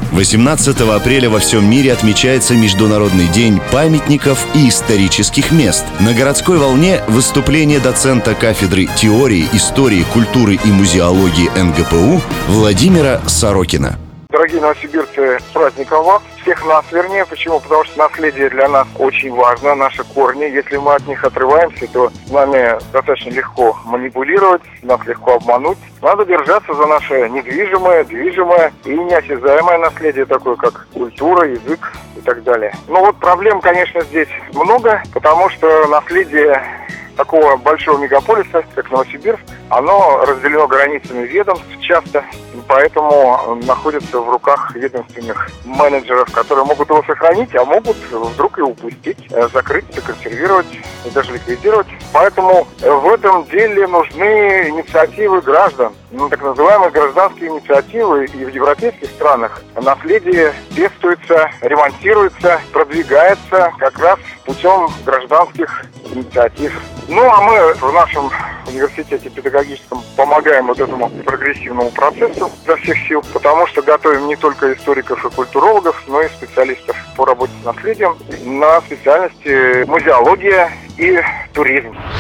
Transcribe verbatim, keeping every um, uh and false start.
восемнадцатого апреля во всем мире отмечается Международный день памятников и исторических мест. На городской волне выступление доцента кафедры теории, истории, культуры и музеологии эн гэ пэ у Владимира Сорокина. Дорогие новосибирцы, с праздником вас! Всех нас, вернее. Почему? Потому что наследие для нас очень важно, наши корни. Если мы от них отрываемся, то с нами достаточно легко манипулировать, нас легко обмануть. Надо держаться за наше недвижимое, движимое и неосязаемое наследие, такое как культура, язык и так далее. Ну вот проблем, конечно, здесь много, потому что наследие такого большого мегаполиса, как Новосибирск, оно разделено границами ведомств часто, поэтому находится в руках ведомственных менеджеров, которые могут его сохранить, а могут вдруг и упустить, закрыть, законсервировать и даже ликвидировать. Поэтому в этом деле нужны инициативы граждан, ну, так называемые гражданские инициативы. И в европейских странах наследие тестуется, ремонтируется, продвигается как раз путем гражданских инициатив. Ну, а мы в нашем университете педагогическом помогаем вот этому прогрессивному процессу изо всех сил, потому что готовим не только историков и культурологов, но и специалистов по работе с наследием на специальности музеология и туризм.